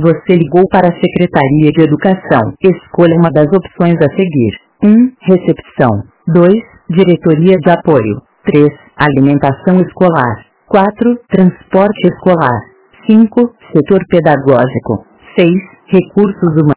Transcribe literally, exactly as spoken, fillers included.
Você ligou para a Secretaria de Educação. Escolha uma das opções a seguir. um. Recepção. dois. Diretoria de Apoio. três. Alimentação escolar. quatro. Transporte escolar. cinco. Setor pedagógico. seis. Recursos humanos.